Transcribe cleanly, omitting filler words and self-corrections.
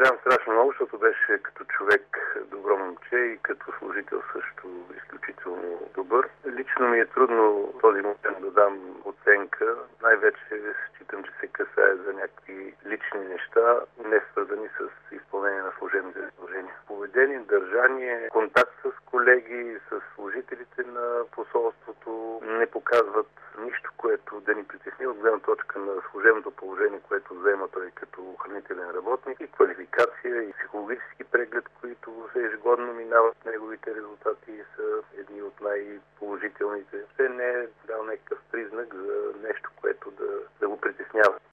съжалявам страшно много, защото беше като човек добро момче и като служител също изключително добър. Лично ми е трудно в този момент да дам оценка. Най-вече считам, че се касае за някакви лични неща, не свързани с изпълнение на служебните задължения. Поведение, държание, контакт с колеги, с служителите на посолството не показват нищо, което да ни притесни от гледна точка на служебното положение, което заема той като охранителен работник, и квалификация, и психологически преглед, които ежегодно минават. Неговите резултати са едни от най-положителните. Те не е дал някакъв признак за нещо, което да го притеснява.